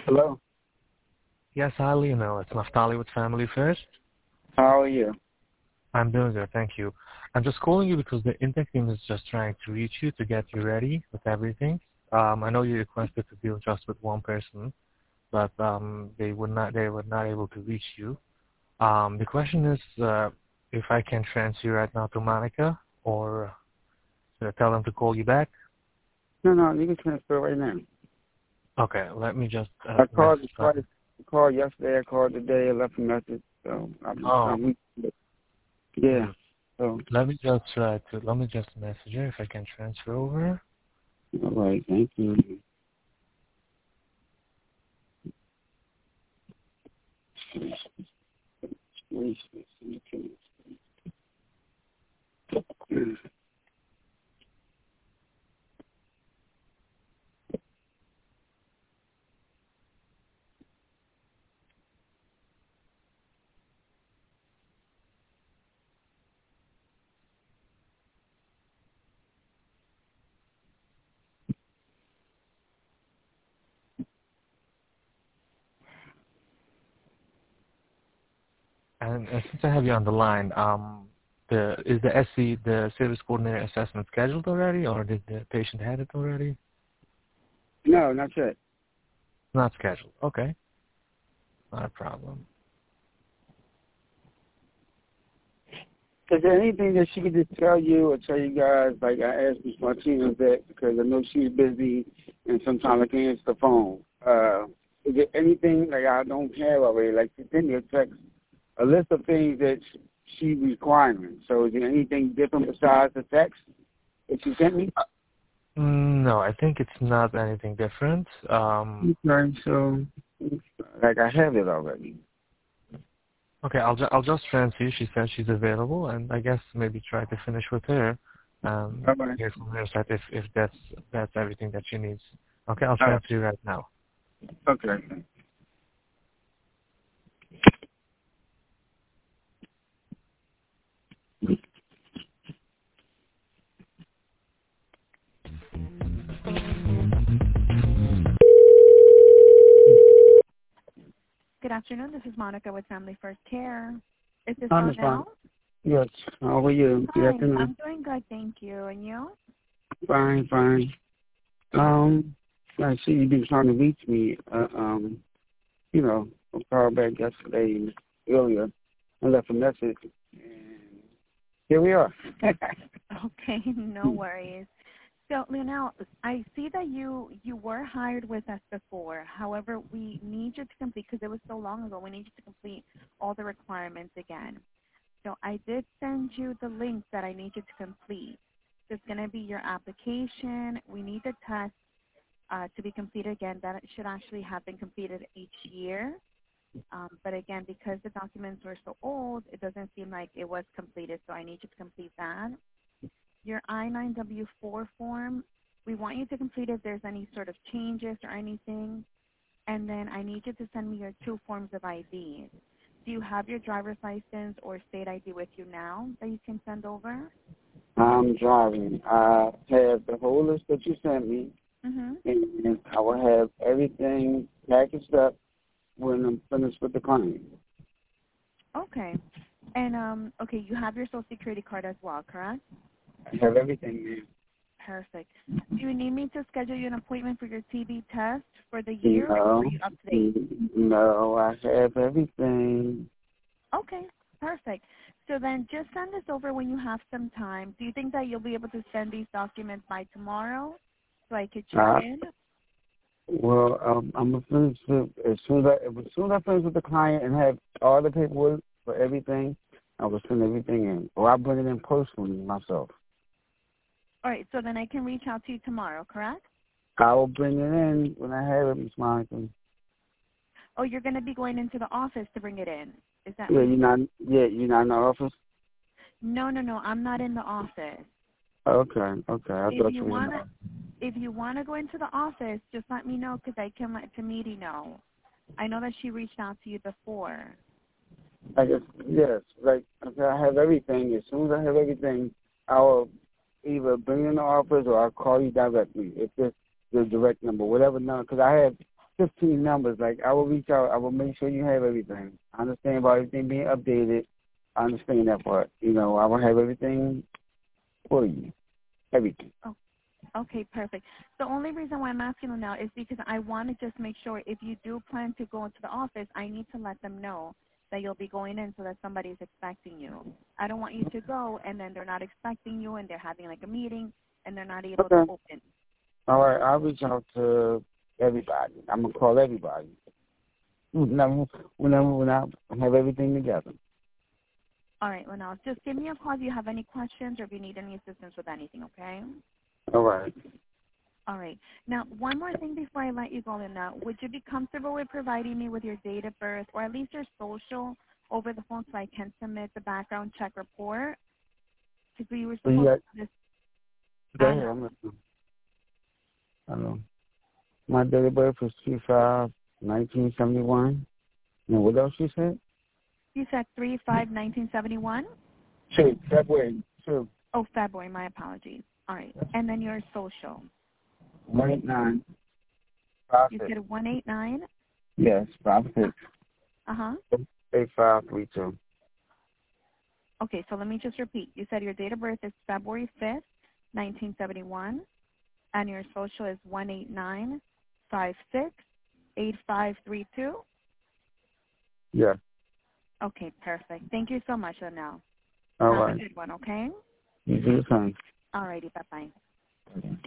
Hello. Yes, hi, Lionel. It's Naftali with Family First. How are you? I'm doing good, thank you. I'm just calling you because the intake team is just trying to reach you to get you ready with everything. I know you requested to deal just with one person, but they were not able to reach you. The question is if I can transfer you right now to Monica, or should I tell them to call you back? No, you can transfer right now. Okay, let me just I called message twice. them. I called yesterday. I called today. I left a message. So Oh, yeah. mhm. So Let me just message her if I can transfer over. all right. Thank you. And since I have you on the line, is the the service coordinator assessment scheduled already, or did the patient have it already? No, not yet. Not scheduled. Okay, not a problem. Is there anything that she could just tell you or tell you guys? Like I asked Miss Martinez that because I know she's busy and sometimes I can't answer the phone. Is there anything like I don't have already? Like she sent me a text, a list of things that she requiring. So is there anything different besides the text that she sent me? No, I think it's not anything different. Okay, so like I have it already. Okay, I'll just transfer you. She says she's available, and I guess maybe try to finish with her. All right. Hear from her side if that's everything that she needs. Okay, I'll All right. transfer you right now. Okay. Good afternoon. This is Monica with Family First Care. Is this I'm fine. Donnell? Yes. How are you? Good Hi, afternoon. I'm doing good, thank you. And you? Fine. I see you've been trying to reach me. I called back yesterday earlier. I left a message, and here we are. Okay, no worries. So, Lionel, I see that you were hired with us before. However, we need you to complete, because it was so long ago, we need you to complete all the requirements again. So I did send you the link that I need you to complete. It's going to be your application. We need the test to be completed again. That should actually have been completed each year. But again, because the documents were so old, it doesn't seem like it was completed, so I need you to complete that. Your I-9W4 form, we want you to complete if there's any sort of changes or anything. And then I need you to send me your 2 forms of ID. Do you have your driver's license or state ID with you now that you can send over? I'm driving. I have the whole list that you sent me, and I will have everything packaged up when I'm finished with the client. Okay. And, okay, you have your Social Security card as well, correct? I have everything there. Perfect. Do you need me to schedule you an appointment for your TB test for the year, or No, are you up to date? no, I have everything. Okay, perfect. So then just send this over when you have some time. Do you think that you'll be able to send these documents by tomorrow so I could check in? Well, I'm gonna finish as soon as I finish with the client and have all the paperwork for everything. I will send everything in, or I'll bring it in personally myself. All right, so then I can reach out to you tomorrow, correct? I will bring it in when I have it, Miss Monica. Oh, you're going to be going into the office to bring it in. Is that Yeah, what you said? you're not in the office. No, I'm not in the office. Okay. I thought you were in the office. If you want to go into the office, just let me know because I can let Tamiti know. I know that she reached out to you before. Yes. Like okay, I have everything. As soon as I have everything, I will either bring it in the office or I'll call you directly if this the direct number, whatever number. Because I have 15 numbers. Like, I will reach out. I will make sure you have everything. I understand about everything being updated. I understand that part. You know, I will have everything for you. Everything. Oh, okay, perfect. The only reason why I'm asking you now is because I want to just make sure if you do plan to go into the office, I need to let them know that you'll be going in so that somebody's expecting you. I don't want you to go and then they're not expecting you and they're having like a meeting and they're not able to open. All right, I'll reach out to everybody. I'm going to call everybody. When I have everything together. All right, Linnell, just give me a call if you have any questions or if you need any assistance with anything, okay? All right. All right. Now, one more thing before I let you go, Linnell. Would you be comfortable with providing me with your date of birth or at least your social over the phone so I can submit the background check report? Because we were supposed to do this. Go ahead. I'm listening. I know. My date of birth was 3/5/1971. And what else you said? You said 3/5/1971? February 2. Oh, February. My apologies. All right. And then your social. 189. You said 189? Yes, 56. 8532. Okay, so let me just repeat. You said your date of birth is February 5th, 1971, and your social is 189-56-8532? Yes. Okay, perfect. Thank you so much, Linnell. All Have right. a good one, okay? You do the same. All righty, bye-bye.